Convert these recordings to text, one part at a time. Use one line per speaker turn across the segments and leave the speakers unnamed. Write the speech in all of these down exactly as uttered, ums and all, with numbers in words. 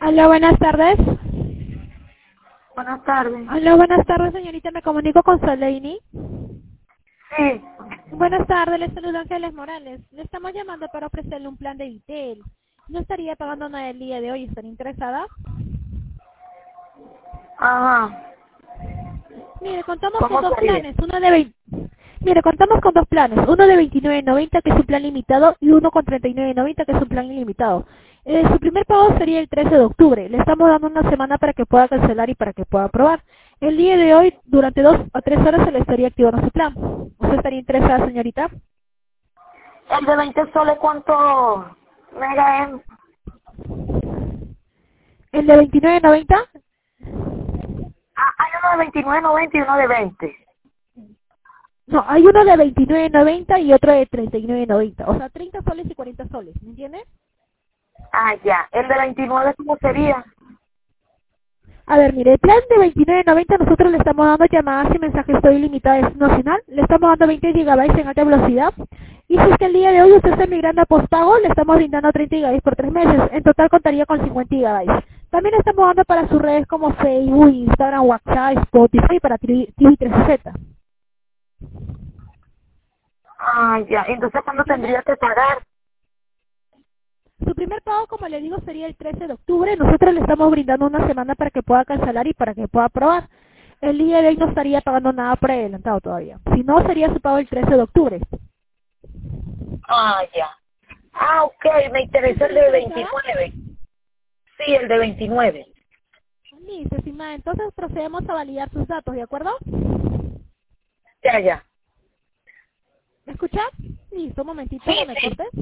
Hola, buenas tardes.
Buenas tardes.
Hola, buenas tardes, señorita. Me comunico con Soleini.
Sí.
Buenas tardes, le saluda Ángeles Morales. Le estamos llamando para ofrecerle un plan de Vitel. No estaría pagando nada el día de hoy. ¿Están interesada?
Ajá.
Mire, contamos con
¿Cómo
dos
sería?
planes. Uno de veinte. Mire, contamos con dos planes. Uno de veintinueve noventa, que es un plan limitado, y uno con treinta y nueve noventa, que es un plan ilimitado. Eh, su primer pago sería el trece de octubre. Le estamos dando una semana para que pueda cancelar y para que pueda aprobar. El día de hoy, durante dos o tres horas, se le estaría activando su plan. ¿Usted estaría interesada, señorita?
El de veinte soles, ¿cuánto mega es?
¿El de veintinueve noventa?
Ah, hay uno de veintinueve noventa y uno de veinte.
No, hay uno de veintinueve noventa y otro de treinta y nueve noventa. O sea, treinta soles y cuarenta soles. ¿Me entiende?
Ah, ya. El de veintinueve, ¿cómo sería?
A ver, mire, el plan de veintinueve noventa nosotros le estamos dando llamadas y mensajes todo ilimitado nacional, le estamos dando veinte gigabytes en alta velocidad, y si es que el día de hoy usted está migrando a postpago, le estamos brindando treinta gigabytes por tres meses, en total contaría con cincuenta gigabytes. También le estamos dando para sus redes como Facebook, Instagram, WhatsApp, Spotify y para T V trescientos sesenta.
Ah, ya. Entonces, ¿cuándo
¿Entiende?
tendría que pagar?
Su primer pago, como le digo, sería el trece de octubre. Nosotros le estamos brindando una semana para que pueda cancelar y para que pueda aprobar. El día de hoy no estaría pagando nada por adelantado todavía. Si no, sería su pago el trece de octubre.
Ah, ya. Ah, ok. Me interesa el de veintinueve. Sí, el de veintinueve.
Listo, estimada. Entonces procedemos a validar sus datos, ¿de acuerdo?
Ya, ya.
¿Me escucha? Listo, un momentito,
Sí,
no me
sí.
cortes.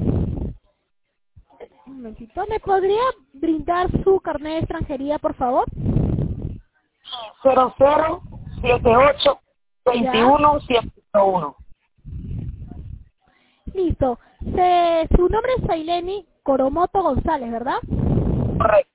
Un momentito. ¿Me podría brindar su carnet de extranjería, por favor?
Cero cero siete ocho
Ya.
veintiuno ciento uno.
Listo. Se, su nombre es Saileni Coromoto González, ¿verdad?
Correcto.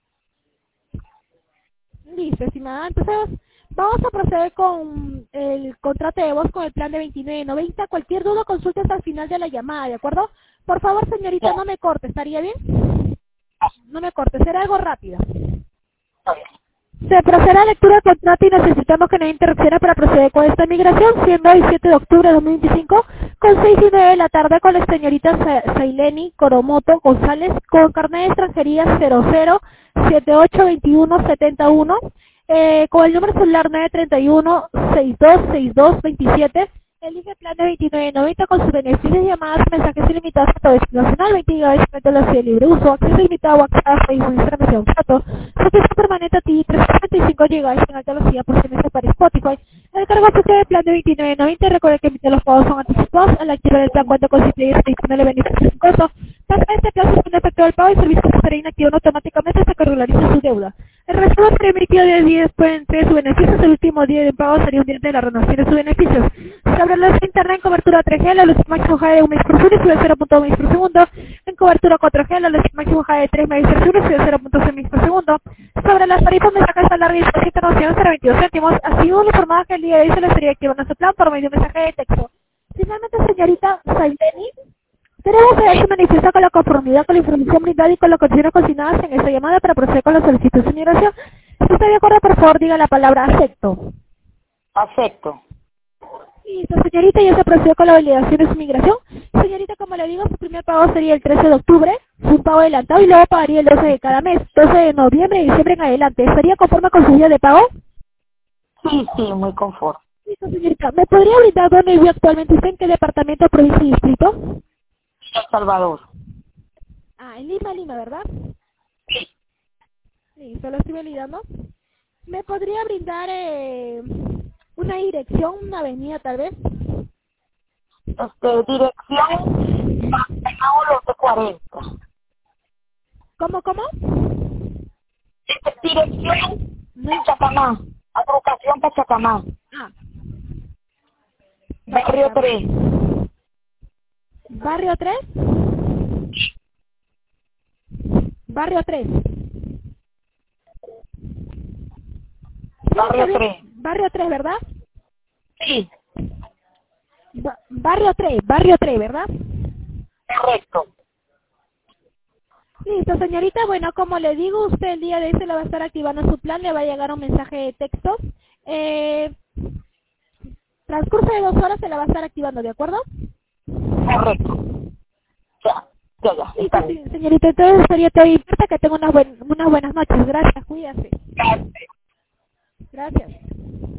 Listo, estimada. Entonces, vamos a proceder con el contrato de voz con el plan de veintinueve noventa. Cualquier duda, consulte hasta el final de la llamada, ¿de acuerdo? Por favor, señorita,
Ya.
no me corte, ¿estaría bien? No me corte, será algo rápido.
Está bien.
Se procede a la lectura del contrato y necesitamos que no haya interrupciones para proceder con esta migración, siendo hoy siete de octubre de dos mil veinticinco, con seis y nueve de la tarde, con la señorita Sa- Saileni Coromoto González, con carnet de extranjería cero cero siete ocho veintiuno setenta y uno, eh, con el número celular nueve tres uno seis dos seis dos veintisiete. Elige el plan de veintinueve noventa con sus beneficios, llamadas, mensajes ilimitados a todo destino nacional, veinte gigabytes de velocidad de libre uso, acceso ilimitado a WhatsApp, Facebook, Instagram y WhatsApp, suscripción permanente a ti, trescientos treinta y cinco gigabytes en alta velocidad por seis meses para Spotify. El cargo asociado del plan de veintinueve noventa, recuerde que emite los pagos son anticipados. Al activar el plan cuenta con siete días adicionales de beneficios sin costo. Tras este plazo es un efecto del pago y el servicio estará inactivo automáticamente hasta que regularice su deuda. El resto permitido de días pueden ser sus beneficios. El último día de pago sería un día de la renovación de sus beneficios. Sobre la internet en cobertura tres G, la luz máxima J de un mes por segundo y sube cero punto dos megas por segundo. En cobertura cuatro G, la luz máxima J de tres megas por segundo y sube cero punto seis megas por segundo. Sobre las tarifas de mensajes a larga distancia internacional será veintidós céntimos. Así uno informada que el día de hoy se le estaría activando su plan por medio de un mensaje de texto. Finalmente, señorita Saideni, tenemos que ver si manifiesta con la conformidad con la información brindada y con las condiciones consignadas en esta llamada para proceder con la solicitud de migración. Si está de acuerdo, por favor, diga la palabra acepto.
Acepto.
Listo, señorita, ya se procedió con la validación de su migración. Señorita, como le digo, su primer pago sería el trece de octubre, su pago adelantado, y luego pagaría el doce de cada mes, doce de noviembre y diciembre en adelante. ¿Estaría conforme con su día de pago?
Sí, sí, muy confort.
Listo, señorita. ¿Me podría brindar dónde vive actualmente usted, en qué departamento, provincia y distrito?
El Salvador.
Ah, en Lima, Lima, ¿verdad? Listo, lo estoy validando. ¿Me podría brindar eh, una dirección, una avenida tal vez?
Este, dirección Santiago Lote cuarenta.
¿Cómo, cómo?
Este, dirección
No.
Pachacamá. Agrupación Pachacamá.
Ah,
Barrio
Pachacamac.
tres.
¿Barrio tres? Barrio tres.
Barrio tres.
Barrio tres, ¿verdad?
Sí,
Ba- barrio tres, Barrio tres, ¿verdad?
correcto.
Listo, señorita. Bueno, como le digo, usted el día de hoy se le va a estar activando su plan, le va a llegar un mensaje de texto. Eh, transcurso de dos horas se la va a estar activando, ¿de acuerdo?
Correcto. Ya, ya, ya,
Listo,
está bien.
sí, señorita. Entonces sería todo. Importa que tenga unas, buen, unas buenas noches. Gracias, cuídase.
Gracias.
Gracias.